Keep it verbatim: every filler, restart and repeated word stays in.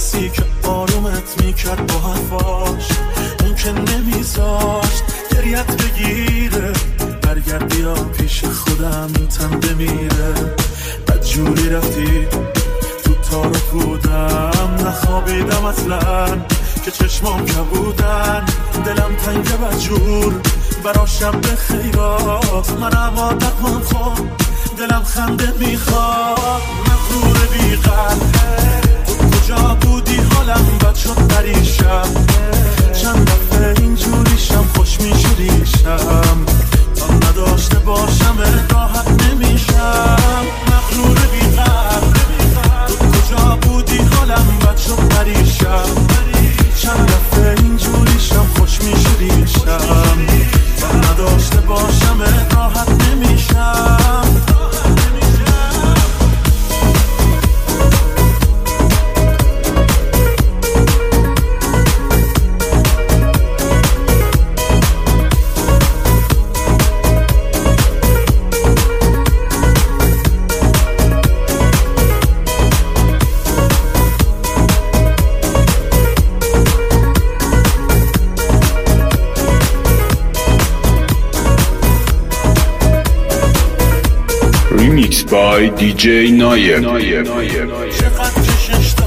کسی که آرومت میکرد با حرفاش، اون که نمیذاشت گریت بگیره، برگردی یا پیش خودم تن بمیره. بدجوری رفتی تو تارو بودم، نخوابیدم اصلا که چشمام کبودن، دلم تنگ بدجور برا شب خیرات، منم آدمم خوب دلم خنده میخواد. مغرور بی‌قدره تو کجا بودی، حالم بد شد پریشب، چند دفعه اینجوریشم خوش میشوریشم، تا نداشته باشم راحت نمیشم. مغرور بی‌قدره تو کجا بودی، حالم بد شد پریشب، چند دفعه اینجوریشم خوش میشوریشم، تا نداشته باشم راحت نمیشم. Remix by دی جی Nayev. چقدر چشش